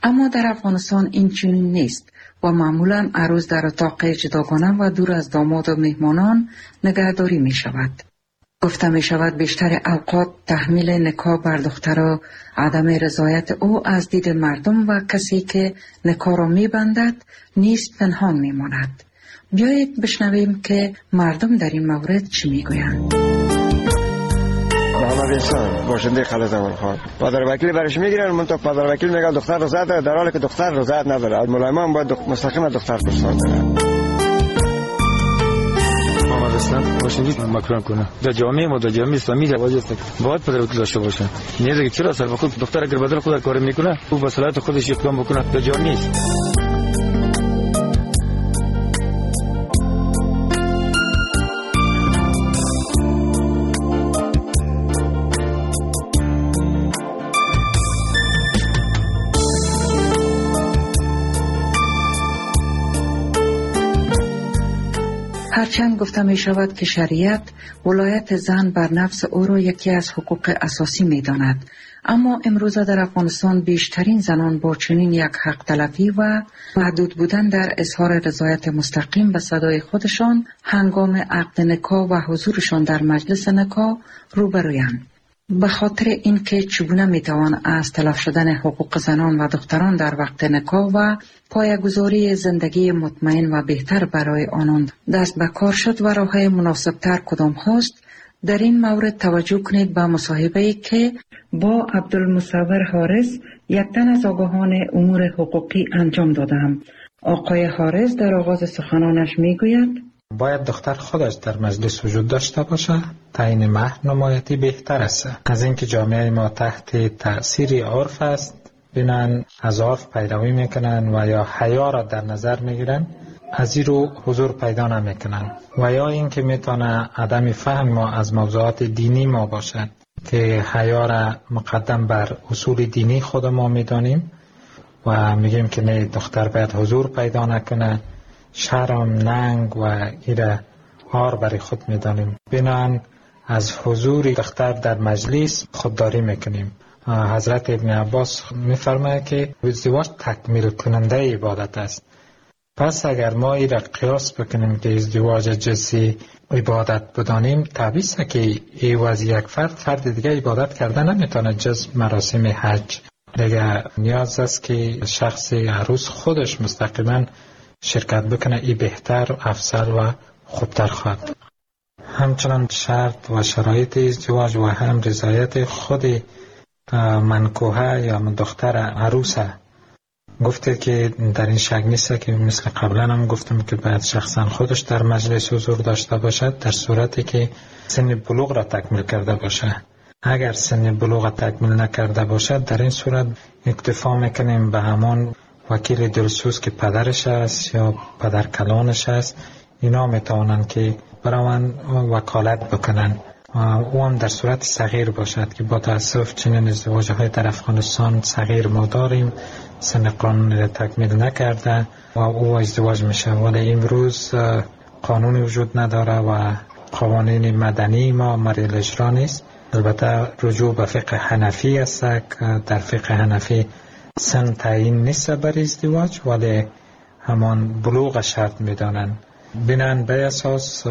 اما در افغانستان این چنین نیست و معمولا عروس در اتاق جداگانه و دور از داماد و مهمانان نگهداری می شود. گفته می شود بیشتر اوقات تحمیل نکاح بر دختر و عدم رضایت او از دید مردم و کسی که نکاح را می بندد نیست پنهان می ماند. بیایید بشنویم که مردم در این مورد چی می گویند. محمد احسان باشنده خالد اولخان. پدر وکیل برش میگیرن، من تو پدر وکیل میگه دختر رضایت داره، در حالی که دختر رضایت نداره. از ملایمان باید مستقیم دختر پرسان داره. محمد احسان باشنده مکران کنه. در جامعه ما در جامعه اسلامی رواج است باید پدر وکیل داشته باشه. نیازه که چرا سر خود دختر اگر بدل خود کار میکنه او به صلاحیت خودش اقدام بکنه، در جا نیست. هرچند گفته می شود که شریعت ولایت زن بر نفس او را یکی از حقوق اساسی می داند، اما امروز در افغانستان بیشترین زنان با چنین یک حق تلفی و محدود بودن در اظهار رضایت مستقیم به صدای خودشان هنگام عقد نکاح و حضورشان در مجلس نکاح روبرویند. به خاطر اینکه چگونه میتوان از تلف شدن حقوق زنان و دختران در وقت نکاح و پایه‌گذاری زندگی مطمئن و بهتر برای آنان دست به کار شد و راه‌های مناسب‌تر کدام هست، در این مورد توجه کنید به مصاحبه‌ای که با عبدالمصور حارث یک تن از آگاهان امور حقوقی انجام دادم. آقای حارث در آغاز سخنانش میگوید باید دختر خودش در مجلس وجود داشته باشه. تعیین مهر نمایتی بهتر است از اینکه جامعه ما تحت تأثیر عرف است، بینن از عرف پیروی میکنن و یا حیا را در نظر میگیرن، از این رو حضور پیدا نمیکنن و یا اینکه میتونه عدم فهم ما از موضوعات دینی ما باشد که حیا را مقدم بر اصول دینی خود ما میدانیم و میگیم که نه، دختر باید حضور پیدا نکنه، شرم، ننگ و ایره آر برای خود میدانیم. بنان از حضور دختر در مجلس خودداری میکنیم. حضرت ابن عباس میفرماید که ازدواج تکمیل کننده عبادت است. پس اگر ما ایره قیاس بکنیم که ازدواج جنسی عبادت بدانیم، طبیعی است که ایواز یک فرد دیگه عبادت کرده نمیتونه جز مراسم حج. دیگه نیاز است که شخص عروس خودش مستقیما شرکت بکنه، ای بهتر، افضل و خوبتر خواهد. همچنان شرط و شرایط ازدواج و هم رضایت خود منکوحه یا دختر عروسه گفته که در این شک نیست که مثل قبلا هم گفتم که باید شخصا خودش در مجلس حضور داشته باشد در صورتی که سن بلوغ را تکمیل کرده باشد. اگر سن بلوغ را تکمیل نکرده باشد، در این صورت اکتفا میکنیم به همان وکیل دلسوز که پدرش است یا پدر کلانش است. اینا میتوانند که برای من وکالت بکنن. او هم در صورت صغیر باشد که با تاسف چنین ازدواج های در افغانستان صغیر ما داریم، سن قانونی را تکمیل نکرده و او ازدواج میشه. ولی امروز قانونی وجود نداره و قوانین مدنی ما مریل اجرا نیست. البته رجوع به فقه حنفی است که در فقه حنفی سن تعیین نیست بر ازدواج، ولی همان بلوغ شرط میدانند. بنان به اساس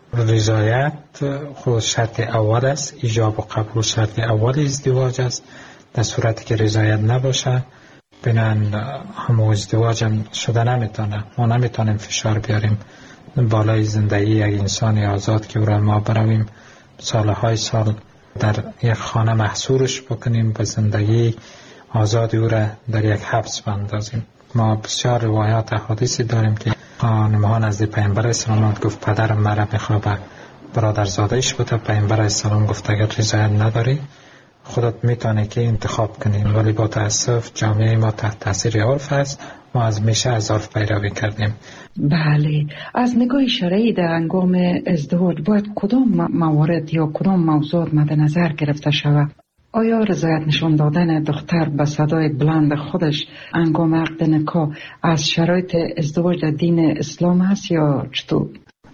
رضایت خود شرط اول است، ایجاب و قبول شرط اول ازدواج است. در صورتی که رضایت نباشه، بنان هم ازدواج هم شده نمیتونه. ما نمیتونیم فشار بیاریم بالای زندگی یک انسان آزاد که برای ما برویم سالهای سال در یک خانه محصورش بکنیم، به زندگی آزادی او را در یک حبس بندازیم. ما بسیار روایات احادیثی داریم که خانم‌ها نزد پیامبر اسلام گفت پدرم مرا میخواد برادرزادهش بوده. پیامبر اسلام گفت اگر رضایت نداری خودت میتونی که انتخاب کنی. ولی با تاسف جامعه ما تحت تاثیر عرف است. ما از میشه از عرف پیروی کردیم. بله، از نگاه شرعی در هنگام ازدواج باید کدام موارد یا کدام موضوع مد نظر گرفته شود؟ آیا رضایت نشان دادن دختر به صدای بلند خودش هنگام عقد نکاح از شرایط ازدواج در دین اسلام است یا چطور؟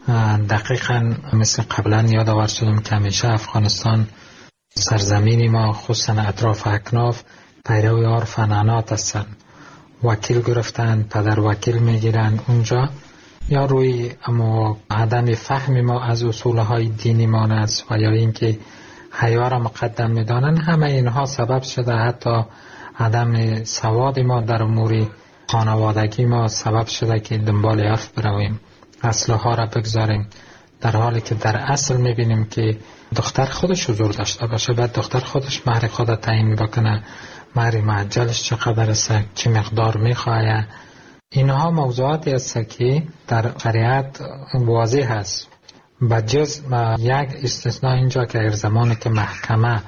دقیقاً مثل قبلا یادآور شدم که همیشه افغانستان سرزمینی ما خصوصا اطراف اکناف پیرو عرف عنعنات هستند وکیل گرفتن، پدر وکیل میگیرن اونجا، یا روی اما عدم فهم ما از اصولهای دینی ما است و یا اینکه حیا را مقدم میدانن. همه اینها سبب شده، حتی عدم سواد ما در امور خانوادگی ما سبب شده که دنبال عرف برویم، اصلها را بگذاریم، در حالی که در اصل میبینیم که دختر خودش حضور داشته باشه، بعد دختر خودش مهر خود تعیین بکنه، مهر معجلش چقدر است، چه مقدار میخواه. اینها موضوعاتی است که در شریعت واضح هست. بجز یک استثناء اینجا که اگر زمانی که محکمه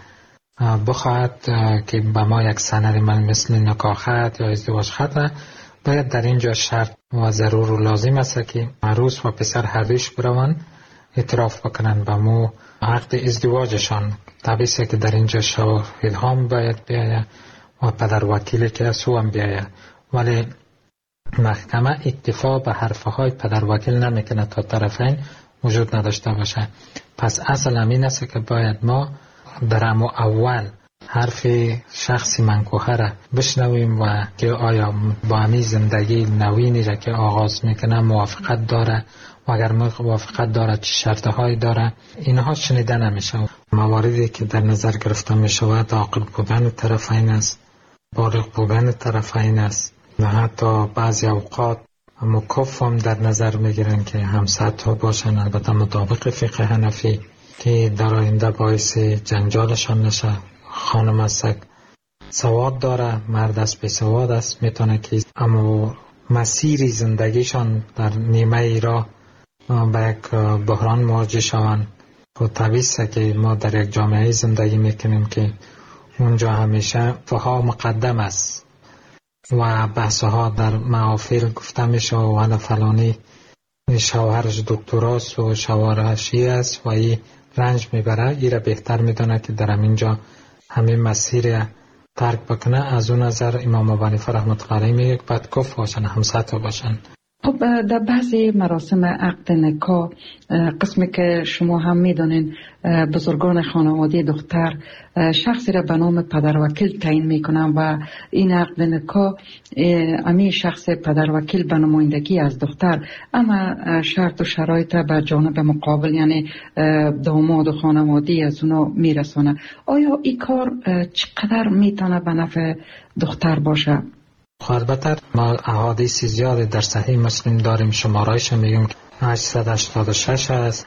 بخواهد که به ما یک سند مثل نکاح خط یا ازدواج خط، باید در اینجا شرط و ضرور و لازم است که عروس و پسر هر دوش بروند اعتراف بکنن به مو عقد ازدواجشان. طبیعی است که در اینجا شاهد هم باید بیاید و پدر وکیلی که از هم بیاید، ولی محکمه اکتفا به حرفهای پدر وکیل نمیکنه تا طرفین وجود نداشته باشه. پس اصل همین است که باید ما در اول حرف شخص منکوحه را بشنویم و که آیا با همین زندگی نوینی را که آغاز میکنه موافقت داره و اگر موافقت داره چه شرطهایی داره. اینها شنیده نمیشه. مواردی که در نظر گرفته میشود عاقل بودن طرفین است، بالغ بودن طرفین است، و حتی بعضی اوقات مکف هم در نظر میگیرن که همسر تا باشن، البته مطابق فقه حنفی، که در آینده باعث جنجالشان نشه. خانم است سواد داره، مرد است بی سواد است، میتونه که اما مسیر زندگیشان در نیمه ای را به یک بحران مواجه شوند. و طبیعی است که ما در یک جامعه زندگی میکنیم که اونجا همیشه فها مقدم است و بحثها در محافل گفته میشه و حالا فلانی شوهرش دکتراست و شوهرش است و این رنج میبره، این را بهتر میدونه که در اینجا همین مسیر ترک بکنه. از اون نظر امام ابو حنیفه رحمت الله علیه میگه باید کف باشن، همسطح باشن. خب در بعضی مراسم عقد نکاح، قسمی که شما هم میدونین بزرگان خانواده دختر شخصی را به نام پدر وکیل تعیین میکنن و این عقد نکاح امی شخص پدر وکیل به نمایندگی از دختر اما شرط و شرایط به جانب مقابل یعنی داماد و خانواده از اونا میرسونه. آیا این کار چقدر میتونه به نفع دختر باشه؟ البته ما احادیث زیاد در صحیح مسلم داریم، شمارایش میگیم 886 است،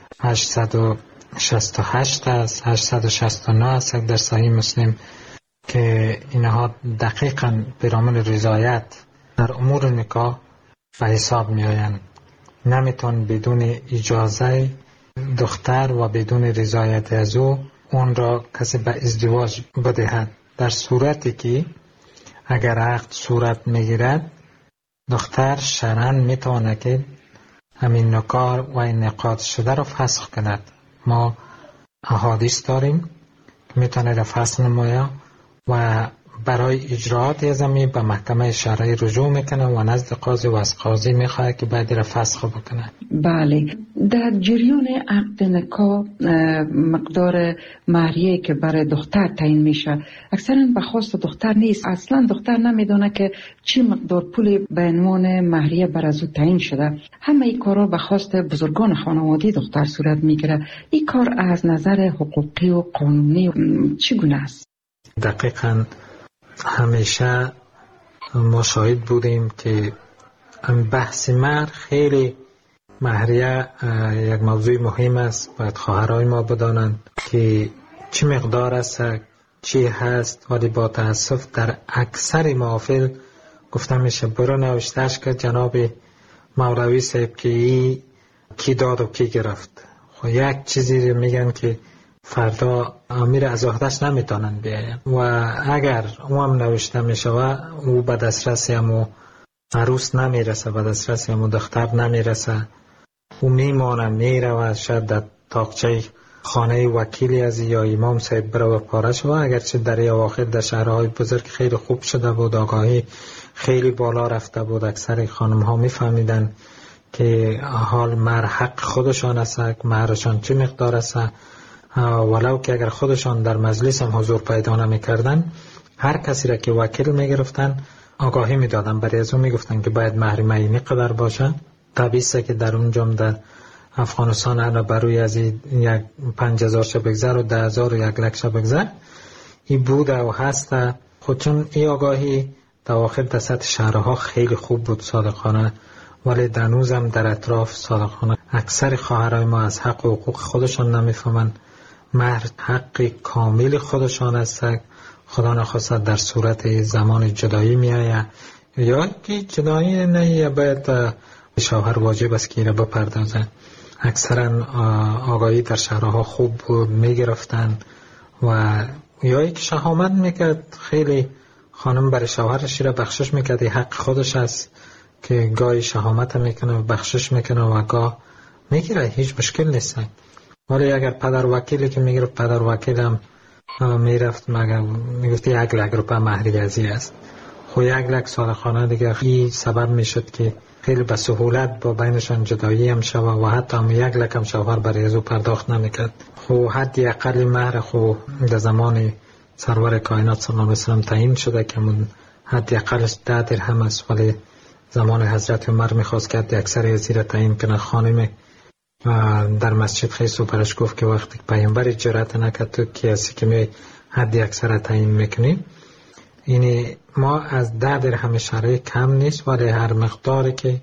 868 است، 869 است در صحیح مسلم، که اینها دقیقاً برامون رضایت در امور نکاح به حساب می آیند. نمیتون بدون اجازه دختر و بدون رضایت از او اون را کسی به ازدواج بدهد. در صورتی که اگر عقد صورت میگیرد، دختر شرعاً میتونه که همین نکاح و این نقاد شده را فسخ کند. ما احادیث داریم که میتونه را فسخ نماید و برای اجراعات ازمی به محکمه شرعی رجوع میکنه و نزد قاضی و از قاضی میخواه که باید را فسخ بکنه. بله، در جریان عقد نکاح مقدار مهریه که برای دختر تعیین میشه اکثرا به خواست دختر نیست. اصلا دختر نمیدونه که چی مقدار پول به عنوان مهریه بر از او تعیین شده. همه این کارا به خواست بزرگان خانواده دختر صورت میگیره. این کار از نظر حقوقی و قانونی چگونه است؟ دقیقاً همیشه ما شاهد بودیم که بحث مهر خیلی مهریه یک موضوع مهم است. باید خواهرای ما بدانند که چه مقدار است، چی هست، ولی با تاسف در اکثر محافل گفته میشه برو نوشتهش که جناب مولوی صاحب که ای کی داد و کی گرفت. خب یک چیزی میگن که فردا امیر از عهده‌اش نمیتونن بیاین و اگر اونم نوشته میشه و او به دسترسی همو عروس نمیرسه، به دسترسی همو دختر نمیرسه، او میمانه میره و شاید در تاقچه خانه وکیلی از یا امام صاحب بره و پارش و اگرچه در اواخر در شهرهای بزرگ خیلی خوب شده بود، آگاهی خیلی بالا رفته بود، اکثر خانم ها میفهمیدن که حال مهر حق خودشان است، مهرشان چه مقدار است، ولو که اگر خودشان در مجلس هم حضور پیدا نمی کردن، هر کسی را که وکیل می گرفتن آگاهی میدادن، برای از اون میگفتن که باید مهر معینی قدر باشه. طبیعیه که در اونجا در افغانستان هر بروی از 5000 شب بگذر و 10000 و 1 لک شب بگذر این بوده و هسته. خود چون این آگاهی دواخل در سطح شهرها خیلی خوب بود صادقانه، ولی دنوز هم در اطراف صادقانه اکثر خواهرای ما از حق و حقوق خودشان نمیفهمن. مهر حق کامل خودشان است، خدا نخواست در صورت زمان جدایی میآید یا که جدایی نه یا باید شوهر واجب است که را بپردازه. اکثرا آگاهی در شهرها خوب بود، میگرفتن و یا یک شهامت میکرد. خیلی خانم برای شوهرش را بخشش میکرد، حق خودش است که گاهی شهامت میکنه و بخشش میکنه و گاه میگیره، هیچ مشکل نیست. ولی اگر پدر وکیلی که میگرفت، پدر وکیل هم میرفت میگفت 1 لک روپیه مهر ازی است. خو 1 لک صادقانه دیگه این سبب میشد که خیلی به سهولت با بینشان جدایی هم شود و حتی هم 1 لک هم شوهر برای ازو پرداخت نمیکرد. خو حدی اقل مهر خو در زمان سرور کائنات صلی الله علیه و سلم تعیین شده که من حدی اقلش 10 درهم است، ولی زمان حضرت عمر میخواست که حدی اکثر ازیر تعیین کنه. خانم در مسجد خیسو برش گفت که وقتی پیامبر جرأت نکرد تو کیاسی که می حدی اکثر تعیین میکنی. یعنی ما از 10 درهم شرعی کم نیست، ولی هر مقداری که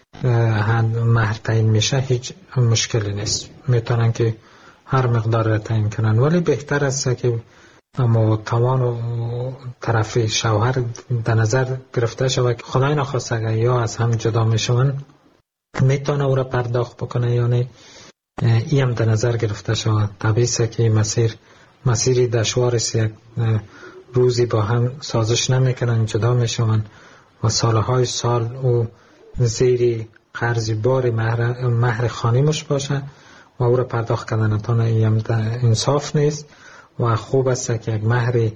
مهر تعیین میشه هیچ مشکلی نیست، میتونن که هر مقدار را تعیین کنن. ولی بهتر است که اما توان و طرف شوهر در نظر گرفته شود که خدای نخواست اگر یا از هم جدا میشون میتونه او را پرداخت بکنه یا نه، این هم در نظر گرفته شود. طبیعیه که مسیری دشوار است، یک روزی با هم سازش نمیکنن، جدا میشون و سالهای سال او زیر قرض بار مهر خانیمش باشه و او را پرداخت کردن نتونه، این هم انصاف نیست و خوب است که یک مهر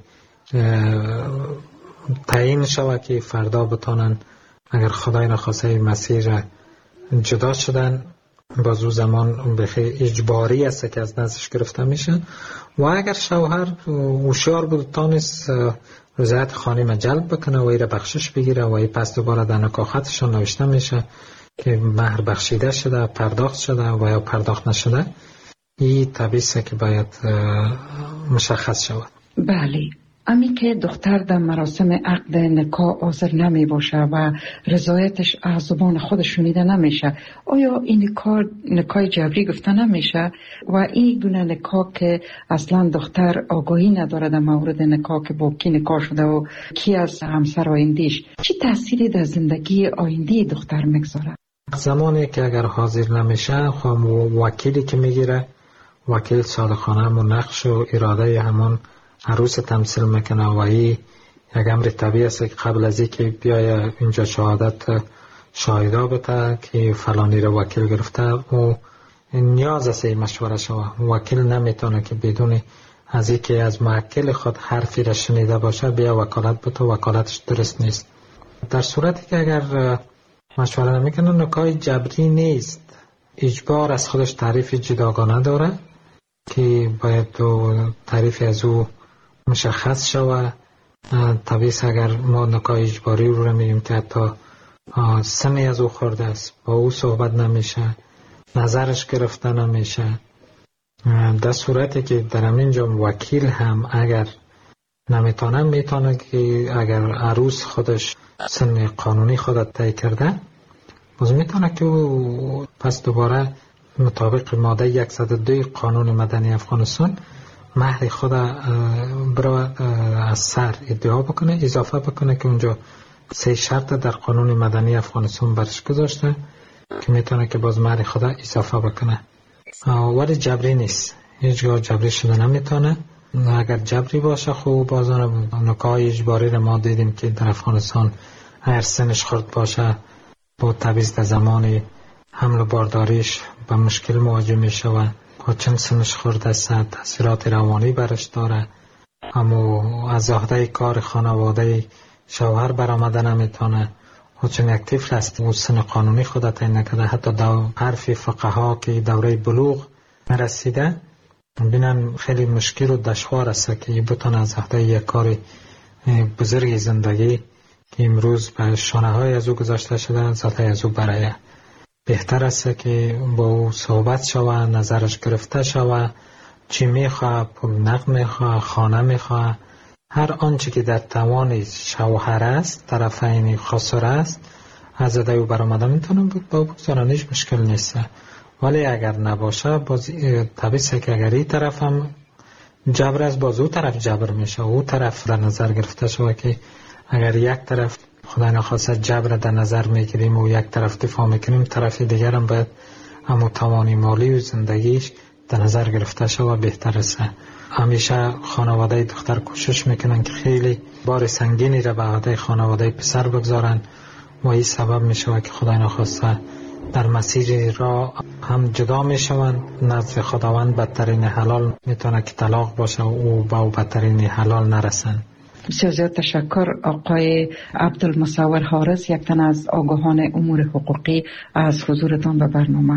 تعیین شود که فردا بتونن اگر خدای نخواسته مسیر جدا شدن بازو زمان بخیر اجباری است که از نزدش گرفته میشه. و اگر شوهر هوشیار بود تانست رضایت خانم جلب بکنه و ایره بخشش بگیره و ای پس دوباره در نکاحتشان نوشته میشه که مهر بخشیده شده، پرداخت شده و یا پرداخت نشده. این طبیعیه که باید مشخص شود. بله، امی که دختر در مراسم عقد نکاح حاضر نمی باشه و رضایتش از زبان خود شنیده نمیشه، آیا این نکاح جبری گفته نمیشه؟ و این گونه نکاح که اصلا دختر آگاهی نداره در مورد نکاح که با کی نکاح شده و کی از همسر آیندهش، چی تأثیری در زندگی آینده دختر میگذاره؟ زمانی که اگر حاضر نمیشه خب وکیلی که میگیره، وکیل صادقانه همون نقش و اراده همون عروس تمثیل میکنه و این یک امر طبیعی است که قبل از اینکه بیای اینجا شهادت شاهدا بده که فلانی رو وکیل گرفته و نیاز است مشوره شود. وکیل نمیتونه که بدون از اینکه از موکل خود حرفی را شنیده باشه بیا وکالت بده، وکالتش درست نیست. در صورتی که اگر مشوره نمیکنه نکاح جبری نیست، اجبار از خودش تعریف جداگانه داره که باید تعریف از او مشخص شود. طبیعی اگر ما نکاح اجباری رو میگیم که حتی سنی از او خورده است، با او صحبت نمیشه، نظرش گرفته نمیشه، در صورتی که در همینجا وکیل هم اگر نمیتونه، میتونه که اگر عروس خودش سن قانونی خودت طی کرده باز میتونه که او پس دوباره مطابق ماده 102 قانون مدنی افغانستان مهر خود برای از سر ادعا بکنه، اضافه بکنه که اونجا 3 شرط در قانون مدنی افغانستان برش گذاشته که میتونه که باز مهر خود اضافه بکنه. ولی جبری نیست، هیچگاه جبری شده نمیتونه. اگر جبری باشه خوب بازان نکاح اجباری رو ما دیدیم که در افغانستان اگر سنش خورد باشه با تبعیض در زمان حمل و بارداریش به مشکل مواجه میشه و چند سنش خورد است، تاثیرات روانی برش داره، اما از عهده کار خانواده شوهر برآمده نمیتونه. چون یک طفل است و سن قانونی خود تعیین نکرده، حتی حرف فقها که دوره بلوغ رسیده بینن خیلی مشکل و دشوار است که بتونه از عهده یک کار بزرگ زندگی که امروز به شانه های از او گذاشته شده، ذاته از او برای بهتر است که با او صحبت شوه، نظرش گرفته شوه، چی میخواه، پول نقد میخواه، خانه میخواه، هر آنچه که در توان شوهر است، طرفین خسر است، از ادای او برآمده میتونم بود با بگذارن، هیچ مشکل نیست. ولی اگر نباشه باز طبیعیه که اگر این طرف هم جبر است، باز او طرف جبر میشه، او طرف در نظر گرفته شده که اگر یک طرف خدا نخواسته جبر در نظر میگیریم و یک طرف دفاع میکنیم، طرف دیگر هم باید همون توانی مالی و زندگیش در نظر گرفته شده بهتر است. همیشه خانواده دختر کوشش میکنن که خیلی بار سنگینی را به عهده خانواده پسر بگذارن و این سبب میشه که خدا نخواسته در مسیر را هم جدا میشوند. نزد خداوند بدترین حلال میتونه که طلاق باشه و او با بدترین حلال نرسن. بسیار زیاد تشکر آقای عبدالمصور حارس، یک تن از آگاهان امور حقوقی، از حضورتان به برنامه.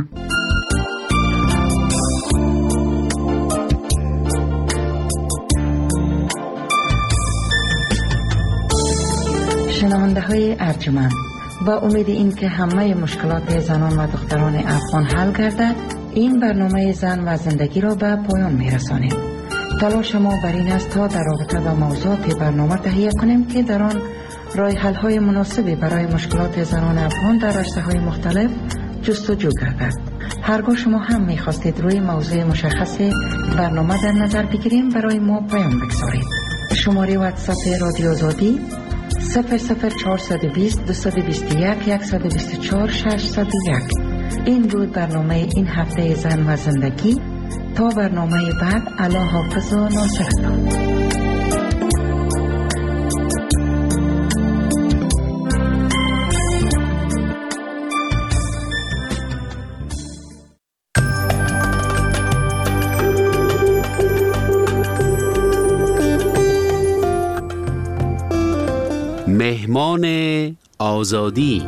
شنونده های ارجمند، با امید این که همه مشکلات زنان و دختران افغان حل گردد، این برنامه زن و زندگی را به پایان می رسانیم. تلاش ما بر این است تا در رابطه با موضوعات برنامه تهیه کنیم که در آن راه حل های مناسبی برای مشکلات زنان افغان در رشته های مختلف جستجو گردد. هرگاه شما هم می خواستید روی موضوع مشخص برنامه در نظر بگیریم، برای ما پیام بگذارید. شماره واتساپ رادیو آزادی 00420 221 124 601. این بود برنامه این هفته زن و زندگی. تا برنامه بعد، الله حافظ و ناصرتان. مهمان آزادی.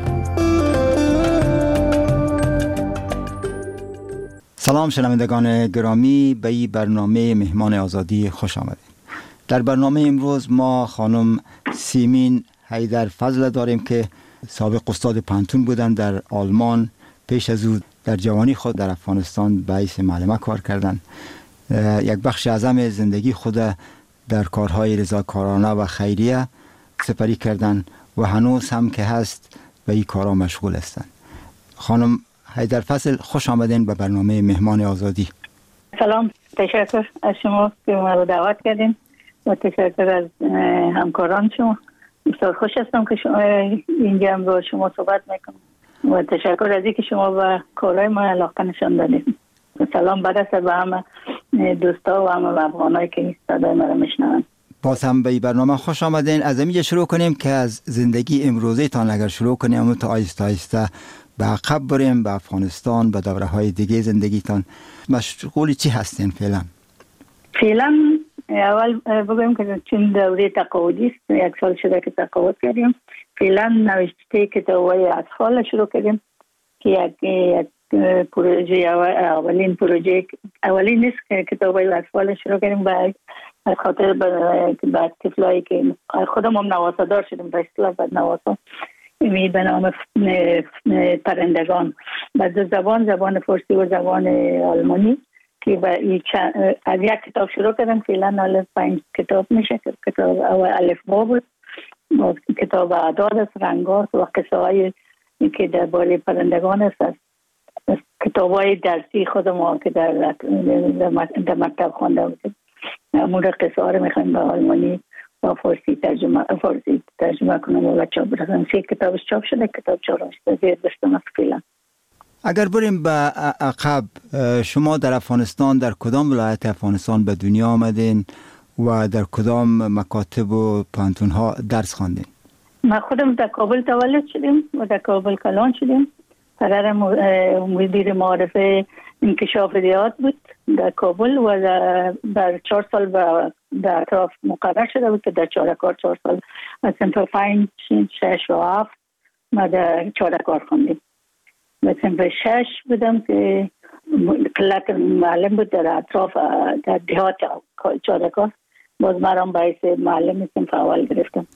سلام شنوندگان گرامی، به این برنامه مهمان آزادی خوش آمدید. در برنامه امروز ما خانم سیمین حیدرفضل داریم که سابق استاد پانتون بودند در آلمان. پیش از او در جوانی خود در افغانستان به حیث معلمه کار کردند. یک بخش اعظم زندگی خود در کارهای رضاکارانه و خیریه سپری کردند و هنوز هم که هست به این کارها مشغول هستند. خانم حیدرفضل، خوش آمدین به برنامه مهمان آزادی. سلام، تشکر از شما که ما رو دعوت کردین و تشکر از همکاران شما. بسیار خوش هستم که شما اینجا هم با شما صحبت میکنم و تشکر از اینکه شما به کارهای ما علاقه نشان دادید. سلام برسه به همه دوستا و همه افغانایی که صدای ما رو میشنون. باز هم به این برنامه خوش آمدین. از اینجا شروع کنیم که از زندگی امروزه تان اگر شروع کنیم تا آیسته آیسته به عقب بریم، به افغانستان، به دوره های دیگه زندگیتان. مشغول چی هستین فعلا؟ فعلا اول بگویم که چون دوره تقاعدی است، 1 سال شده که تقاعد کردیم. فعلا نوشته کتاب‌های اطفال شروع کردیم که یک پروژه اولین نیست که کتاب‌های اطفال شروع کردیم به خاطر بعد طفلایی که خودم هم نواسادار شدیم به اصطلاح بعد نواسا می به نام پرندگان با دو زبان فارسی و زبان آلمانی که از یک کتاب شروع کردم. فعلا 5 کتاب میشه. کتاب اول الف با بود، کتاب اعداد است، رنگات و قصه های که درباره پرندگان است. کتاب های درسی خودم که در مکتب خوانده بودیم، امور قصه ها رو میخوایم به آلمانی و فارسی ترجمه کنم و چاپ برسم. 3 کتابش چاپ شده، کتاب 4 زیر دستم است فعلا. اگر بریم به عقب، شما در افغانستان در کدام ولایت افغانستان به دنیا آمدین و در کدام مکاتب و پانتون ها درس خواندین؟ ما خودم در کابل تولد شدیم و در کابل کلان شدیم. پدرم مدیر معارفه انکشاف ریاض بود در کابل و در 4 سال در اطراف مقرر شده بود که در چارکار 4 سال از صنف 5 6 و 7 ما در چارکار خوندیم. و صنف 6 بودم که کلات معلم بود در اطراف در دهات چارکار، باز مرام باعث معلم صنف اول گرفتم.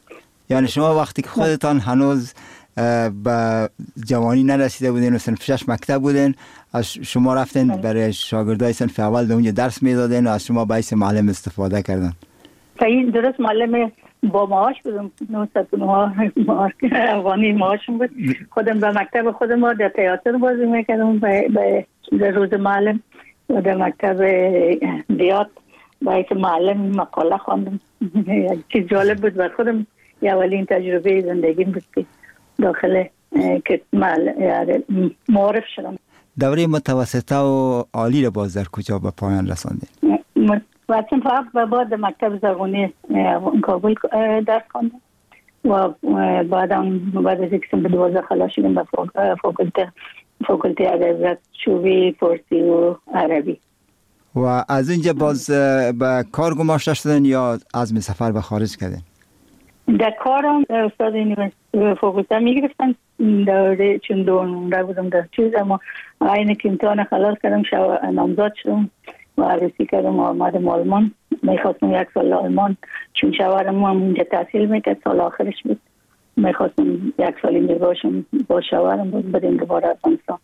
یعنی شما وقتی که خودتان هنوز به جوانی نرسیده بودین و صنف 6 مکتب بودین، از شما رفتین برای شاگردای صنف اول در اونجا درس میدادین و از شما به حیث معلم استفاده کردن؟ این درست معلم با معاش بودم، 909 افغانی معاشم بود. خودم به مکتب خودم در تئاتر بازی میکردم به روز معلم و در مکتب دیات با یک معلم مقاله خواندم. چیز جالب بود بر خودم، اولین تجربه زندگیم بود که داخل که معرف شدم. دوره متوسطه و عالی رو باز در کجا به پایان رساندین؟ وقتی فقط بعد مکتب زبانی کابل درس خواندم و بعد از اینکه به 12 خلاص شدم به فاکولته ادبیات شعبه فارسی و عربی. و از اینجا باز به کار گماشته شدن یا عزم سفر به خارج کردین؟ در کارم استاد یونیورسیته فاکولته میگرفتن دوره چون دوره بودم در چیز، اما اینه که امتحان خلاص کردم نامزد شدم و عروسی کردم و آمدم آلمان. میخواستم 1 سال آلمان، چون شوهرم هم اینجا تحصیل میکرد، سال آخرش بود. میخواستم 1 سال اینجا باشم با شوهرم بود، بدیم دوباره افغانستان.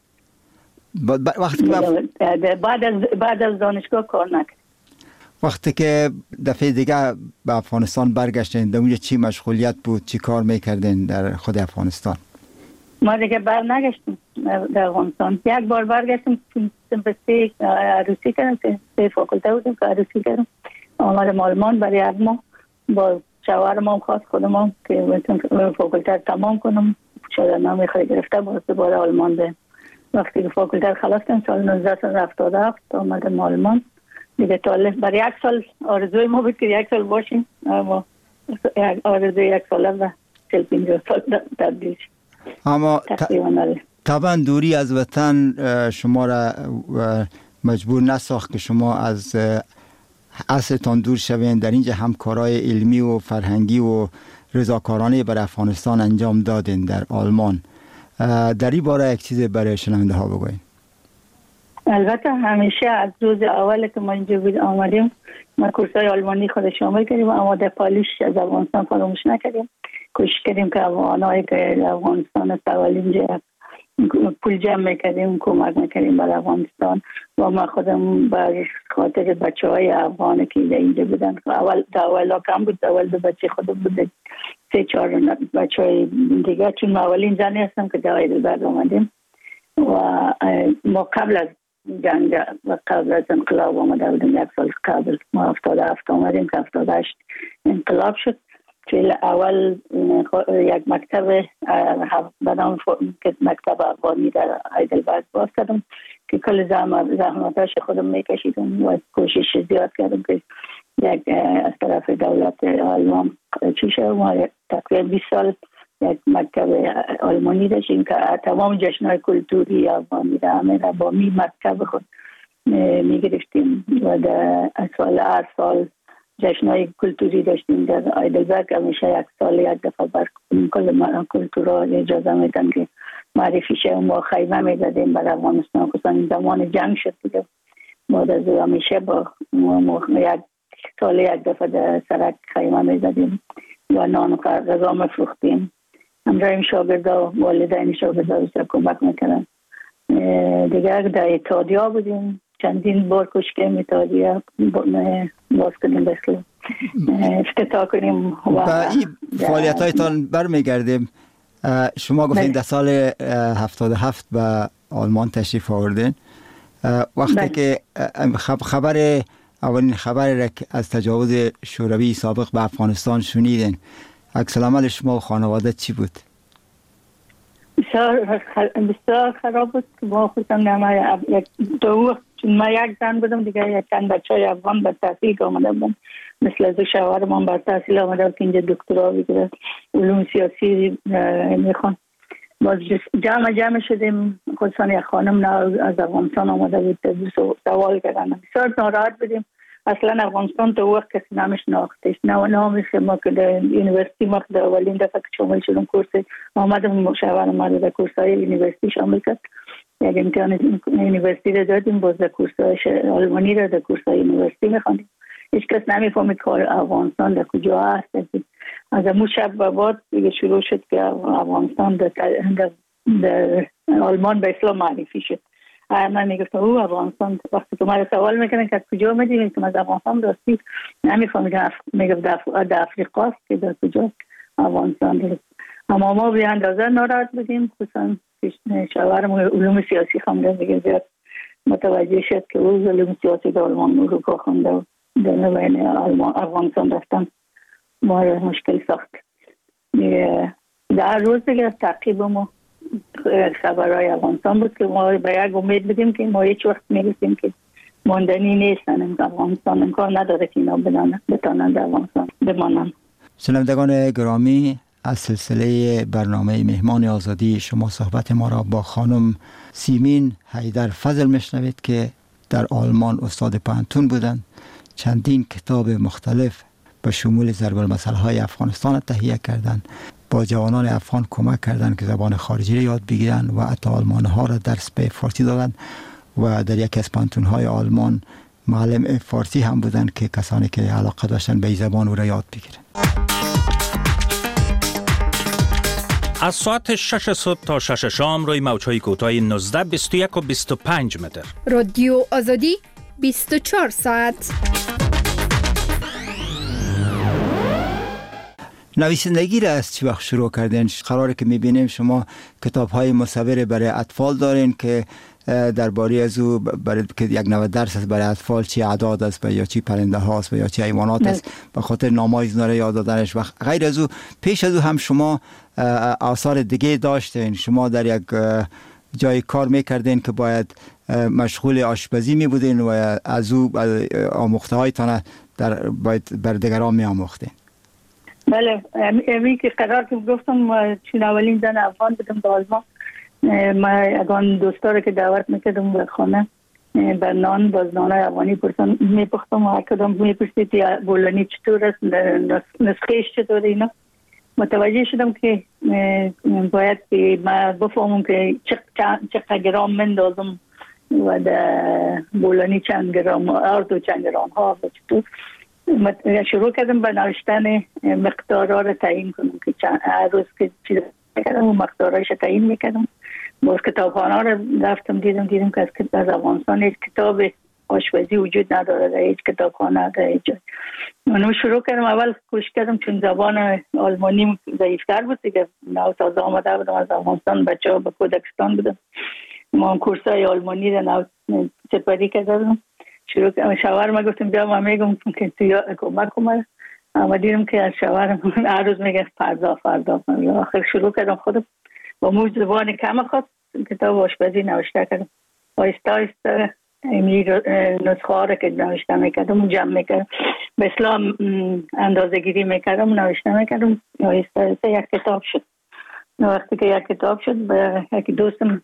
بعد از دانشگاه کار نکرد. وقتی که دفعه دیگه به افغانستان برگشتین، در اونجا چی مشغولیت بود؟ چی کار میکردین در خود افغانستان؟ ما دیگه نگشتم در افغانستان. 1 بار برگشتم، سمپستی عروسی کردم، 3 فاکولته بودم که عروسی کردم. آمدم آلمان برای 1 ماه با شوهرم هم خواست خودم که فاکولته تمام کنم. شغلنامه خود گرفته باز دوباره آلمان ده. وقتی که فاکولته خلاص کردم سال 1977 آمدم آلمان دیگه. برای 1 سال آرزوی ما بود که 1 سال باشیم، اما آرزوی 1 ساله و 45 سال تبدیل شد. اما طبعا دوری از وطن شما را مجبور نساخت که شما از اصلتان دور شوین. در اینجا همکارای علمی و فرهنگی و رضاکارانه برای افغانستان انجام دادین در آلمان. در این باره یک چیز برای شنونده ها بگوین. البته همیشه از روز اول که ما اینجا آمدیم ما کورسای آلمانی خود شامل کردیم، اما در پالیش از افغانستان فراموش نکردیم. کوشش کردیم که افغانایی که افغانستان است اول اینجا پول جمع میکردیم، کمک میکردیم برای افغانستان. و ما خودم بر خاطر بچهای افغانی که اینجا بودن، اول کم بود، اول 2 بچه خودم بود، 3-4 بچهای دیگه، چون ما اولین زنی هستم که در هایدلبرگ آمدیم و ما قبل از جنگ و قبل از انقلاب آمده بودیم. 1 سال قبل ما 77 آمدیم که 78 انقلاب شد. چون اول یک مکتب بنام مکتب افغانی در هایدلبرگ باز کردم که کل زحمتاش خودم میکشیدم و کوشش زیاد کردم که یک از طرف دولت آلمان چی شد. ما تقریبا 20 سال یک مکتب آلمانی داشتیم که تمام جشن‌های کلتوری افغانی را همه را با مکتب خود میگرفتیم و در هر سال جشن‌های کلتوری داشتیم در هایدلبرگ. همیشه 1 سال 1 دفعه بر کل کلتورها اجازه میدن که معرفی شه. ما خیمه میزدیم برای افغانستان، خصوصا زمان جنگ شد دیگه. بعد از همیشه با 1 سال 1 دفعه در سرک خیمه میزدیم و نان و غذا میفروختیم. همراه شاگردا و والدین شاگردا بسیار کمک میکردن. دیگه در اتحادیه بودیم، چندین بار کوشش کردیم اتحادیه باز کنیم، بسیار افتتاح کنیم. با این فعالیت هایتان برمیگردیم. شما گفتین در سال 77 به آلمان تشریف آوردین. وقتی که اولین خبر از تجاوز شوروی سابق به افغانستان شنیدین، عکس العمل شما و خانواده چی بود؟ بسیار خراب بود. ما خودم چون ما 1 زن بودم دیگه، چند بچهای افغان به تحصیل آمده بودن، مثل از شوهرم هم به تحصیل آمده بود که اینجا دکترا بگیره، علوم سیاسی میخوان. باز جمع شدیم. خصوصا یک خانم از افغانستان آمده بود، سوال کردن. بسیار ناراحت بودیم. اصلا افغانستان تو وقت کسی نمیشناختش، نامیش ما که در یونیورسیتی ما در اولین دفعه که شامل شدم کورس آمدم، شوهرم ما در کورسای یونیورسیتی شامل کرد. یک امتحان یونیورسیتی رو دادیم، باز در کورسای آلمانی رو در کورسای یونیورسیتی میخواندیم. هیچ کس نمیفهمید که افغانستان در کجا هست. از اون شب به بعد دیگه شروع شد که افغانستان در آلمان به اسلام معرفی شد. من میگفتم او افغانستان، وقتی که من سوال میکنن که از کجا آمدی میگم از افغانستان، راستی نمیفهمیدم. میگفت در افریقا است که در کجا افغانستان است. اما ما به اندازه ناراحت بودیم، خصوصا شوهرم علوم سیاسی خونده، دیگه زیاد متوجه شد که او علوم سیاسی در آلمان اروپا خونده و در بین افغانستان رفتن ما مشکل ساخت. در روز دیگه تعقیب ما خبرهای افغانستان بود که ما به یک امید بدیم که ما هیچ وقت میگفتیم که ماندنی نیستن، افغانستان امکان نداره که اینا بتانند در افغانستان بمانند. شنوندگان گرامی، از سلسله برنامه مهمان آزادی شما صحبت ما را با خانم سیمین حیدر فضل میشنوید که در آلمان استاد پانتون بودند. چندین کتاب مختلف به شمول ضرب المثل‌های افغانستان تهیه کردند، با جوانان افغان کمک کردند که زبان خارجی را یاد بگیرند و حتی آلمان‌ها را درس به فارسی دادند و در یکی از پانتون‌های آلمان معلم فارسی هم بودند که کسانی که علاقه داشتن به زبان او را یاد بگیرند. از ساعت 6 صبح تا 6 شام روی موج‌های کوتاه 19 21 و 25 متر. رادیو آزادی 24 ساعت. نویسندگی را از چی وقت شروع کردین؟ قراره که میبینیم شما کتاب‌های مصور برای اطفال دارین که درباره از او که یک نوع درس است برای اطفال، چی اعداد است یا چی پرنده هاست یا چی حیوانات است، به خاطر نام‌های اینا را یاد دادنش. و غیر از او پیش از او هم شما آثار دیگه داشتین. شما در یک جای کار میکردین که باید مشغول آشپزی میبودین و از او آموخته‌هایتان باید بر دیگران میآموختین. بله، امی که قرار که گفتم چون اولین زن افغان بودم در آلمان، ما اگان دوستا که دعوت میکردم به خانه به نان باز نان افغانی پرسان میپختم و هر کدام میپرسید بولانی چطور است، نسخهش چطور. اینا متوجه شدم که باید که ما بفهمم که چقدر گرام مندازم و در بولانی چند گرام آرد و چند گرام ها و چطور. شروع کردم به نوشتن مقدارها را تعیین کنم که هر روز که چیز میکردم و مقدارهایش تعیین میکردم. باز کتابخانه را رفتم دیدم که از افغانستان هیچ کتاب آشپزی وجود نداره در هیچ کتابخانه در هیچ جای. من شروع کردم، اول کوشش کردم چون زبان آلمانی ضعیفتر بود دیگه، نو تازه آمده بودم از افغانستان، بچه‌ها به کودکستان بودم، ما هم کورسای آلمانی را نو سپری کردم. شروع کردم، شوهرم گفتم بیا من میگم که تو کمک کنم، اما دیدم که از شوهرم هر روز میگه فردا آخر شروع کردم خودم با موج زبان کم خود کتاب آشپزی نوشته کردم. آهسته آهسته نسخه ها را که نوشته میکردم جمع میکردم، به اسلام اندازه گیری میکردم، نوشته میکردم، آهسته آهسته یک کتاب شد. وقتی که یک کتاب شد به یک دوستم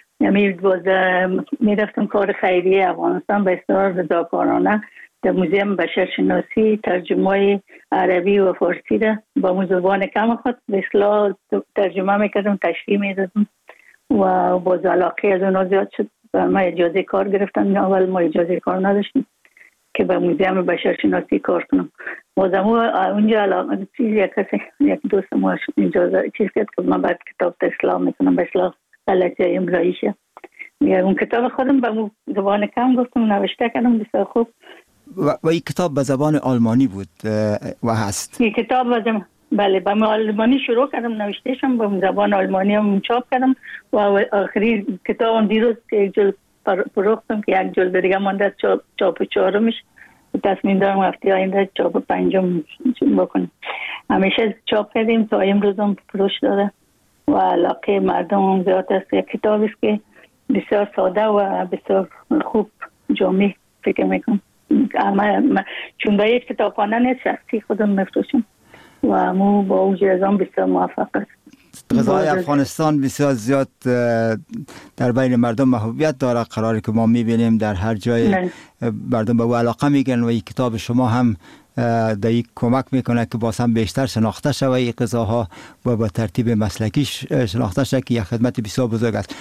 میرفتم کار خیریه افغانستان به اصطلاح رضاکارانه در موزیم بشرشناسی ترجمه عربی و فارسی را با زبان کم خود به اصطلاح ترجمه میکردم، تشریح میدادم و باز علاقه از اونا زیاد شد. ما اجازه کار گرفتم، اول ما اجازه کار نداشتیم که به موزیم بشرشناسی کار کنم. بازم اونجا علاقه یک دوست ما اجازه چیز کرد که من بعد کتاب اسلام میکنم، به اصطلاح غلطی املاییشه. اون کتاب خودم به زبان کم گفتم نوشته کردم، بسیار خوب. و این کتاب به زبان آلمانی بود و هست؟ این کتاب بله به آلمانی شروع کردم نوشتهشم، به زبان آلمانی هم چاپ کردم و آخری کتابم دیروز که یک جلد فروختم که یک جلد دیگه مانده چاپ چهارمش، تصمیم دارم هفته آینده چاپ پنجم بکنم. همیشه چاپ کردیم تا امروز هم فروش داده و علاقه مردم هم زیاد است. یک کتاب است که بسیار ساده و بسیار خوب جامع فکر میکنم. چون به یک کتابخانه نیست، شخصی خودم میفروشم و مو با اوج ازام بسیار موفق است. غذای افغانستان بسیار زیاد در بین مردم محبوبیت داره، قراره که ما میبینیم در هر جای مردم به او علاقه میگن و این کتاب شما هم در این کمک میکنه که باز هم بیشتر شناخته شوه این غذاها و با ترتیب مسلکی شناخته شوه که یک خدمت بسیار بزرگ است.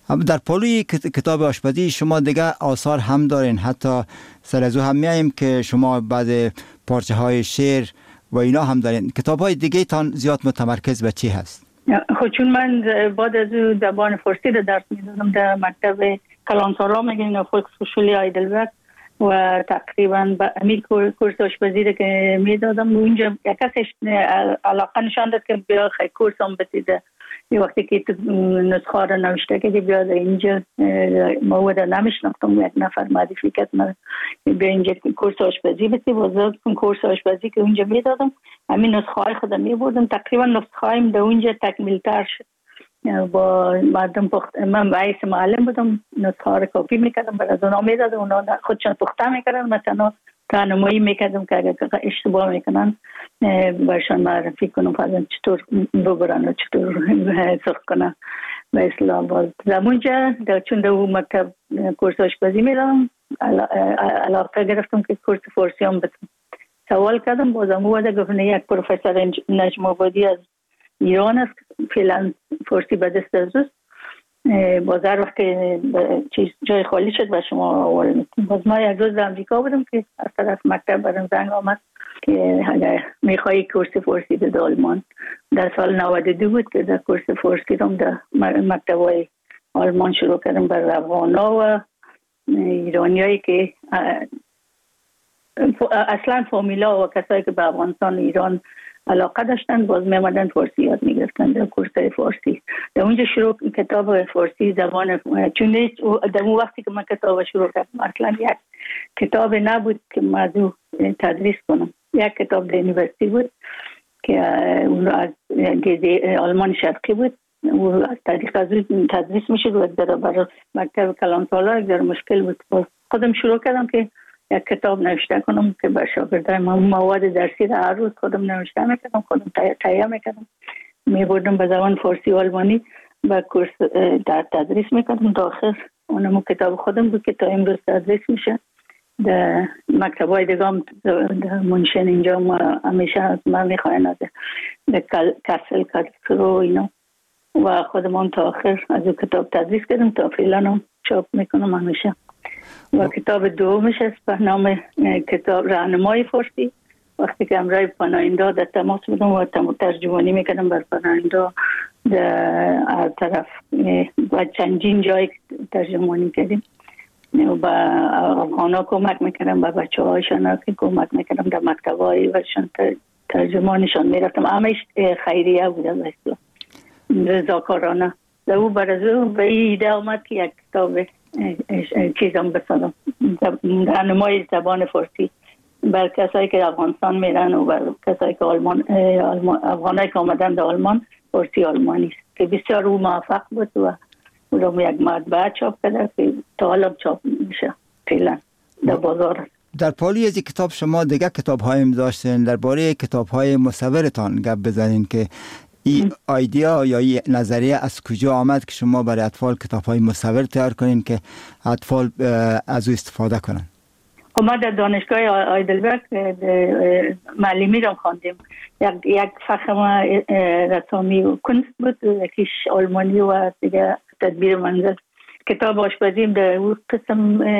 در پالوی کتاب آشپزی شما دیگه آثار هم دارین، حتی سر از او هم میاییم که شما بعد پارچه های شعر و اینا هم دارین. کتاب های دیگه تان زیاد متمرکز به چی هست؟ خب چون من بعد از او زبان فارسی رو درس میدادم در مکتب کلانسارا میگن فوکسوشلی هایدلبرگ و تقریبا به امیر کورس آشپزی رو که میدادم اونجا یک کسش علاقه نشان داد که بیا خیلی کورس هم بتیده. یه وقتی که نسخه رو نوشته که بیا اینجا مواد نمیشناختم، یک نفر معرفی کرد من بیا اینجا کورس آشپزی بتی وزاد کن کورس آشپزی که اونجا میدادم. همین نسخه های خودم میبردم، تقریبا نسخه هایم در اونجا تکمیل تر شد. با مردم من باعث معلم بودم، نسخه ها رو کپی میکردم برای از اونا میدادم، اونا خودشان پخته میکردن، مثلا راهنمایی میکردم که اگر اشتباه میکنن برشان معرفی کنم فرضاً چطور ببرن و چطور سرخ کنن. به اصطلاح باز زمونجا چون در مکتب کورس آشپزی میدم علاقه گرفتم که کورس فارسی هم بتونم. سوال کردم بازم بوده گفتن یک پروفسور نجم آبادی از ایران است، فعلا فارسی به دست است، باز هر وقت چیز جای خالی شد و شما آوال میتونیم. باز ما یک روز در امریکا بودم که از طرف مکتب برم زنگ آمد که اگر میخوایی کورس فارسی به آلمان. در سال 92 بود که در کورس فارسی رو در مکتب های آلمان شروع کردم برای افغانا و ایرانی هایی که اصلا فامیلا و کسایی که به افغانستان ایران علاقه داشتن باز میمدن فارسی یاد میگرفتن در کورس فارسی. در اونجا شروع کتاب فارسی زبان، چون در اون وقتی که من کتاب شروع کردم اصلا یک کتاب نبود که موضوع تدریس کنم. یک کتاب در یونیورسیتی بود که اون از آلمان شرقی بود، و از طریق از اون تدریس میشد و در برای مکتب کلانسالا در مشکل بود. باز خودم شروع کردم که یک کتاب نوشته کنم که به شاگردای من مواد درسی را هر روز خودم نوشته میکردم، خودم تهیه میکردم، میبردم به زبان فارسی و آلمانی و کورس در تدریس میکردم. تا آخر اونم کتاب خودم بود که تا امروز تدریس میشه. در مکتبای دیگه هم در منشن اینجا ما همیشه از من میخواین در کسل کارکرو اینا و خودم هم تا آخر از اون کتاب تدریس کردم تا فعلا هم چاپ میکنم همیشه. و کتاب دومش است به نام کتاب راهنمای فارسی. وقتی که امرای پناهنده در تماس بودم و ترجمانی میکردم بر پناهنده در طرف و چندین جای ترجمانی کردیم و با افغانا کمک میکردم، با بچه هایشان که کمک میکردم در مکتب های وشان ترجمانشان میرفتم. همه خیریه بودم اصلا رضاکارانه. در او برازو به ایده آمد که یک کتاب چیزم بسازم، راهنمای زبان فارسی بر کسایی که افغانستان میرن و بر کسایی که افغانایی که آمدن در آلمان فارسی آلمانی است که بسیار او موفق بود و او رو یک مطبعه چاپ کرده که تا حالا چاپ میشه فعلا در بازار. در پالی از کتاب شما دیگه کتاب هایم داشتین، درباره کتاب های مصورتان گپ بزنین که این ایده یا این نظریه از کجا آمد که شما برای اطفال کتاب های مصور تیار کنین که اطفال از او استفاده کنن؟ ما در دانشگاه هایدلبرگ معلمی رو خواندیم. یک فخم رسامی و کنست بود، یکیش آلمانی و دیگه تدبیر منزل. کتاب آشپزیم در اون قسم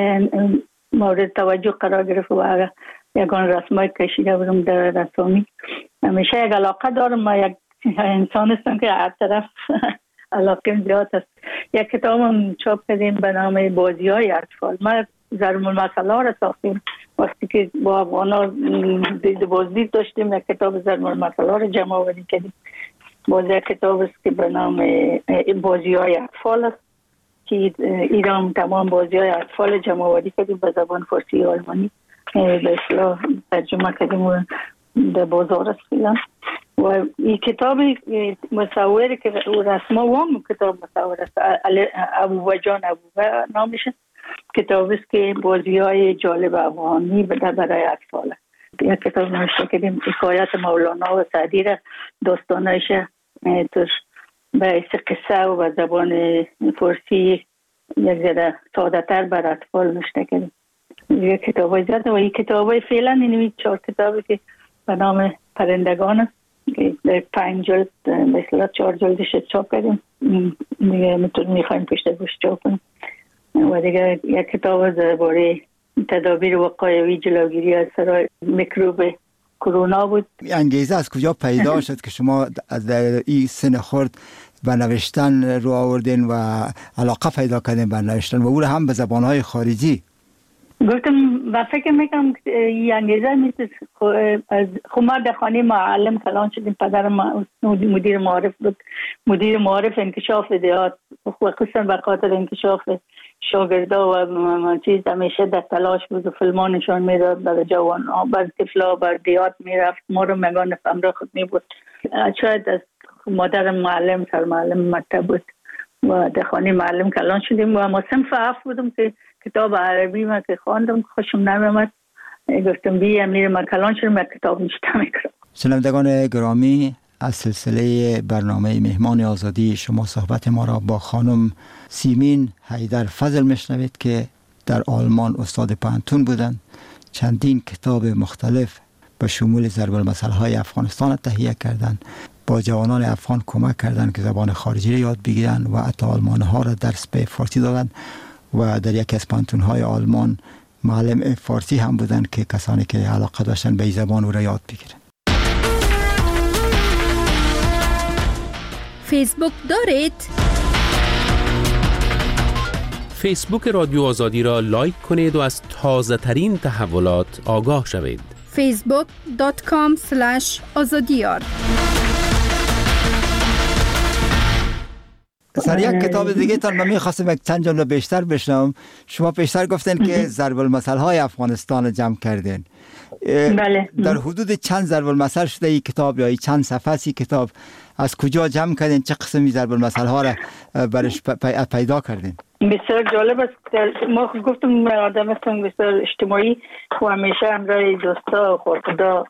مورد توجه قرار گرفت و یکان رسمای کشیده بودم در رسامی. همیشه یک علاقه دارم، ما یک انسان هستم که هر طرف علاقه زیاد است. یک کتاب هم چاپ کردیم به نام بازی های اطفال. ما ضرب المثل را ساختیم وقتی که با افغانا بازدید داشتیم. یک کتاب ضرب المثل را جمع آوری کردیم. باز یک کتاب است که به نام بازی های اطفال است که ایران تمام بازی های اطفال جمع آوری کردیم به زبان فارسی و آلمانی به اصطلاح ترجمه کردیم و در بازار است فعلا. و این کتاب مصوری که رسما وام کتاب مصور است، ابو جان ابو نامشه. کتاب است که بازی های جالب افغانی برای اطفال. یک کتاب نوشته کردیم حکایت مولانا و سعدی را داستانایش توش به قصه و به زبان فارسی یک ذره ساده تر بر اطفال نوشته کردیم. یک کتاب های زیاده و این کتاب های فعلا این 4 کتابی که به نام پرندگان است که در 5 جلد مثلا 4 جلدش چاپ کردیم. دیگه میخوایم پشت گوش جا کنیم و دیگه یک کتاب درباره تدابیر وقایوی جلوگیری از سرای میکروب کرونا بود. انگیزه از کجا پیدا شد که شما در این سن خرد به نوشتن رو آوردین و علاقه پیدا کردین به نوشتن و او هم به زبانهای خارجی؟ گفتم و فکر میکنم این انگیزه نیست. خب ما در خانه معلم کلان شدیم. پدرم مدیر معارف بود، مدیر معارف انکشاف دیات و خصوصا به خاطر انکشاف شاگردا و چیز همیشه در تلاش بود و فیلم ها نشان میداد برای جوان ها، بر طفلا بر دیات میرفت. ما رو مگان همراه خود می بود. شاید از مادر معلم سر معلم مکتب بود و در خانه معلم کلان شدیم و ما صنف 7 بودم که کتاب عربی ما که خواندم خوشم نمیامد. گفتم بیا میرم کلان شدم یک کتاب نشته میکنم. شنوندگان گرامی، از سلسله برنامه مهمان آزادی شما صحبت ما را با خانم سیمین حیدر فضل میشنوید که در آلمان استاد پانتون بودند. چندین کتاب مختلف به شمول ضرب المثل های افغانستان تهیه کردند. با جوانان افغان کمک کردند که زبان خارجی را یاد بگیرند و حتی آلمان ها را درس به فارسی دادند و در یکی از پانتون های آلمان معلم فارسی هم بودند که کسانی که علاقه داشتن به این زبان او را یاد بگیرند. فیسبوک دارید؟ فیسبوک رادیو آزادی را لایک کنید و از تازه ترین تحولات آگاه شوید. facebook.com/azadiyar. سر یک کتاب دیگه تان من می‌خواستم یک چند جمله بیشتر بشنوم. شما پیشتر گفتین که ضرب المثل های افغانستان جمع کردین. بله. در حدود چند ضرب المثل شده این کتاب یا چند صفحه ای کتاب؟ از کجا جمع کردین؟ چه قسمی ضرب المثل ها را برش پیدا کردین؟ بسیار جالب است. ما گفتم آدم هستم بسیار اجتماعی و همیشه همراه دوستا و خورخدا.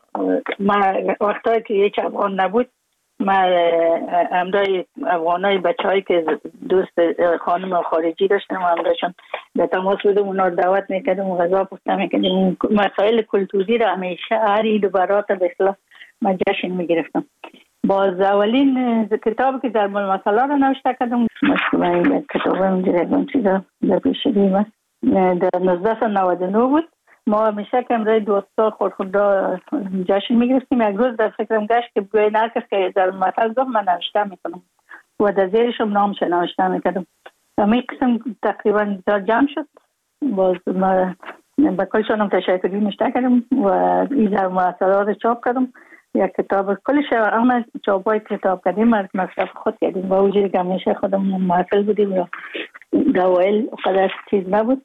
ما وقتایی که هیچ افغان نبود ما همراه افغانای بچه‌هایی که دوست خانم خارجی داشتن و همراهشون به تماس بودم، اونا رو دعوت میکردم و غذا پخته میکردم. مسائل کلتوری را همیشه هر عید و برات به اصطلاح ما جشن میگرفتم. باز اولین کتابی که ضرب المثل را نوشته کردم مثلا کتاب اینجا چیزا در پیشگی است در 1999 بود. ما همیشه که امروز دوستا خورخدا جشن میگرفتیم. یک روز در فکرم گشت که بیاین هر کس که ضرب المثل گفت من نوشته میکنم و در زیرشم نامش نوشته میکردم. همین قسم تقریبا جمع شد. باز ما با کلشانم تشکری نوشته کردم و این ضرب المثل را چاپ کردم. یک کتاب کلش اما چاپای کتاب کردیم مصرف خود کردیم با وجودی که همیشه خودم محفل بودیم یا دوائل قدر چیز نبود.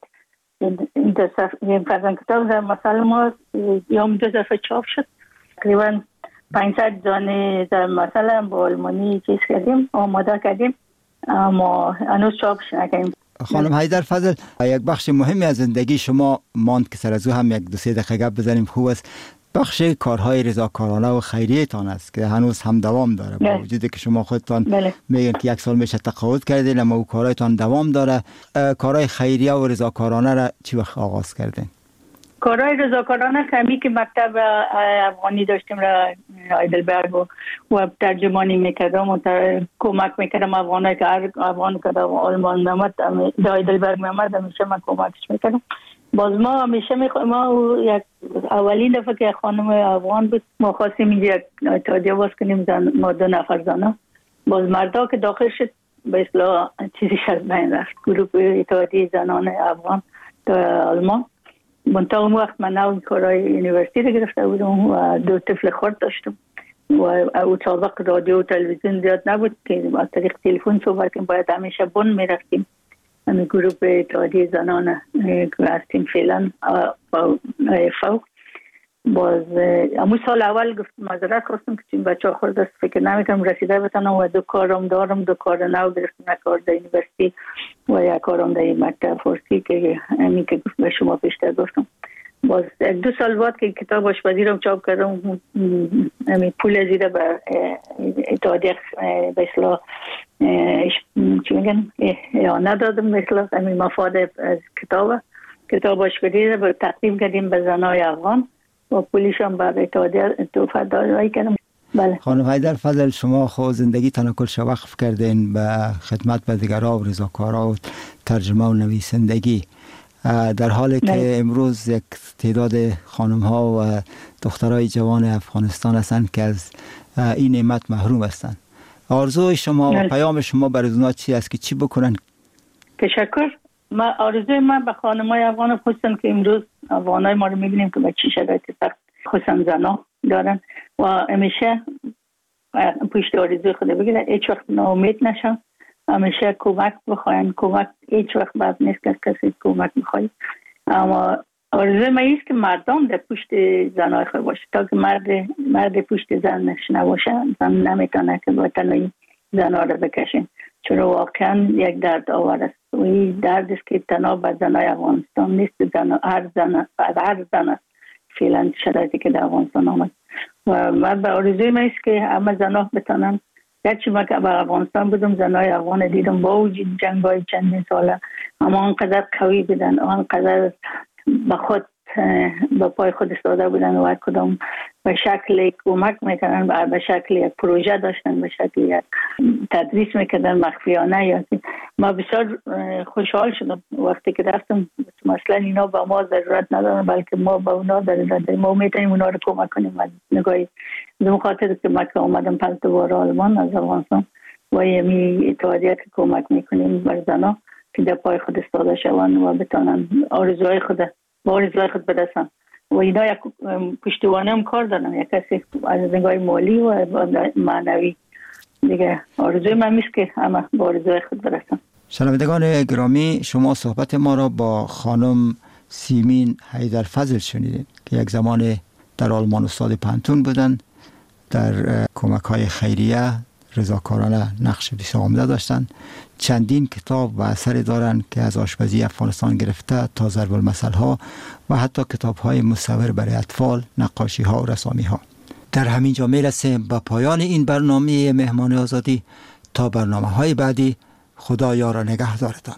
این فرزن کتاب در مثل ما یوم 2 دفعه چاپ شد. تقریبا 500 دانه در مثل هم با آلمانی چیز کردیم آماده کردیم اما هنوز چاپش نکردیم. خانم حیدر فضل، یک بخش مهمی از زندگی شما ماند که سر از او هم یک 2-3 دقیقه گپ بزنیم. خوب است. بخش کارهای رضاکارانه و خیریه تان است که هنوز هم دوام داره با وجودی که شما خودتان میگن که 1 سال میشه تقاعد کردین اما او کارهایتان دوام داره. کارهای خیریه و رضاکارانه را چی وقت آغاز کردین؟ کارهای رضاکارانه کمی که مکتب افغانی داشتیم را هایدلبرگ و ترجمانی میکردم و کمک میکردم افغانایی که افغان که آلمان میامد در هایدلبرگ میامد همیشه من کمکش میکردم. باز ما همیشه ما یک اولین دفعه که خانم افغان بود ما خواستیم اینجا یک اتحادیه باز کنیم ما 2 نفر زنه. باز مردا که داخل شد به اصطلاح چیزی از بین رفت. گروه اتحادیه زنان افغان در آلمان. منتها اون وقت من نو کارهای یونیورسیتی رو گرفته بودم و 2 طفل خرد داشتم و او سابق رادیو و تلویزیون زیاد نبود که از طریق تلفن صحبت کنیم. باید همیشه بن میرفتیم. همین گروه اتحادیه زنان که هستیم فعلا فوق. باز امو سال اول گفت معذرت خواستم که چون بچه ها خورد است فکر نمیکنم رسیده بتانم و 2 کارم دارم. 2 کار نو گرفتم. یک کار در یونیورسیتی و یک کارم در مکتب فارسی که همین که به شما پیشتر گفتم. باز 2 سال بعد که کتاب آشپزی رو چاپ کردم همین پول زیده به اتحادیه به اصطلاح چی میگن ندادم به اصطلاح همین مفاد از کتاب آشپزی رو تقدیم کردیم به زنای افغان و پولیش هم به اتحادیه توفیق دادایی کردم. بله. خانم حیدر فضل، شما خود زندگی کلش وقف کردین به خدمت به دیگرها و رضاکارها و ترجمه و نویسندگی، در حالی که امروز یک تعداد خانم ها و دخترای جوان افغانستان هستند که از این نعمت محروم هستند. آرزوی شما و پیام شما برای اونها چی است که چی بکنن؟ تشکر. آرزوی من به خانم‌های افغان، خصوصا که امروز افغانای ما رو می‌بینیم که به چه شرایطی سخت خصوصا زنان دارن و همیشه پشت آرزوی خود بگیرن، هیچ وقت ناامید نشن، همیشه کمک بخواین. کمک هیچ وقت بد نیست که کسی کمک بخواید، اما آرزوی من است که مردم در پشت زنای خود باشه، تا که مرد پشت زنش نباشه زن نمیتونه که با تنهایی زنها رو بکشین، چون واقعا یک درد آور است و این درد است که تنها به زنای افغانستان نیست، هر زن فعلا شرایطی که در افغانستان آمد. و من به آرزوی من است که همه زنها بتانن، گرچه من که به افغانستان بودم زنای افغان دیدم با وجود جنگ‌های چندین ساله اما آنقدر قوی بودن، آنقدر به خود به پای خود ایستاده بودن و کدام به شکل کمک میکنن، به شکل یک پروژه داشتن، به شکل یک تدریس میکردن مخفیانه. یا ما بسیار خوشحال شدم وقتی که رفتم، مثلا اینا با ما ضرورت ندارن بلکه ما با اونا ضرورت داریم، ما میتونیم اونا رو کمک کنیم. از نگاهی به خاطر که ما که اومدم پس دوباره آلمان از افغانستان و یمی اتحادیه که کمک میکنیم بر زنا که در پای خود ایستاده شوند و بتونن آرزوهای خود برسن و اینا یک پشتوانه هم کار دارن، یک کسی از نگاه مالی و معنوی دیگه. آرزوی من میست که همه با آرزوی خود برسن. شنوندگان گرامی، شما صحبت ما را با خانم سیمین حیدرفضل شنیدید که یک زمان در آلمان استاد پانتون بودند، در کمک‌های خیریه رضاکارانه نقش بسیار عمده داشتند. چندین کتاب و اثری دارند که از آشپزی افغانستان گرفته تا ضرب المثل‌ها و حتی کتاب‌های مصور برای اطفال، نقاشی‌ها و رسامی‌ها. در همین جا میرسیم به پایان این برنامه مهمان آزادی. تا برنامه‌های بعدی، خدا یار و نگهدارتان.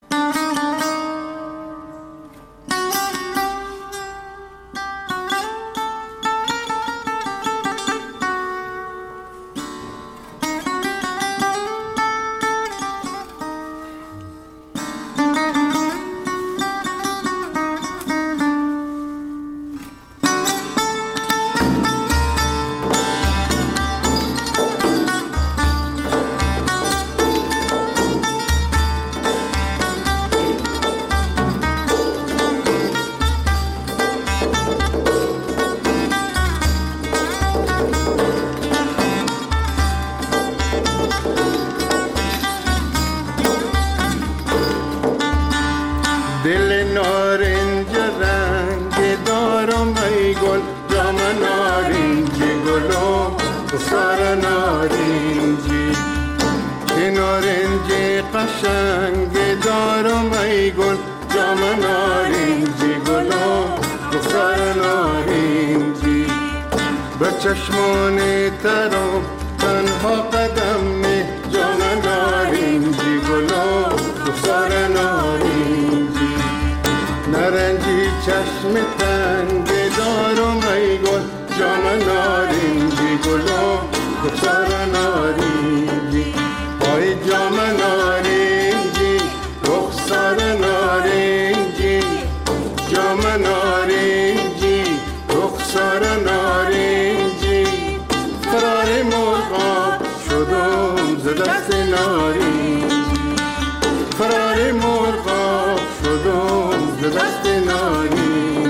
چشمان ترا تنها قدم می جام نارنجی گلا رخسار نارنجی نارنجی چشم تنگ دارم ای گل جام نارنجی گلا رخسار نارنجی ای جام نارنجی رخسار نارنجی جام نارنجی رخسار نارنجی فرار مرغاب شدم ز دست نارنجی فرار مرغاب شدم ز دست نارنجی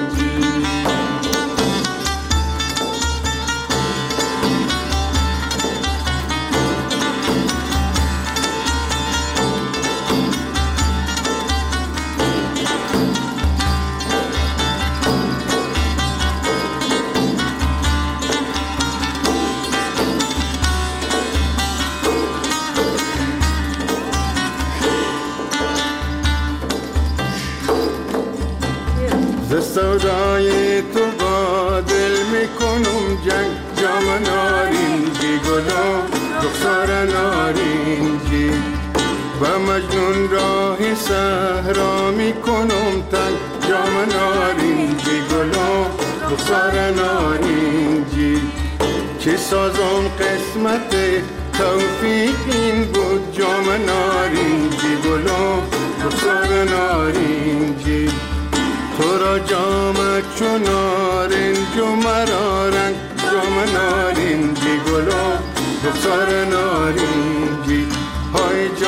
سودای تو با دل میکنم جنگ جام نارنجی گلا رخسار نارنجی و مجنون راه صحرا میکنم تنگ جام نارنجی گلا رخسار نارنجی چه سازم قسمت توفیق این بود جام نارنجی گلم رخسار نارنجی تو را جام چون نارنج و مرا رنگ جام نارنجی گلم رخسار نارنجی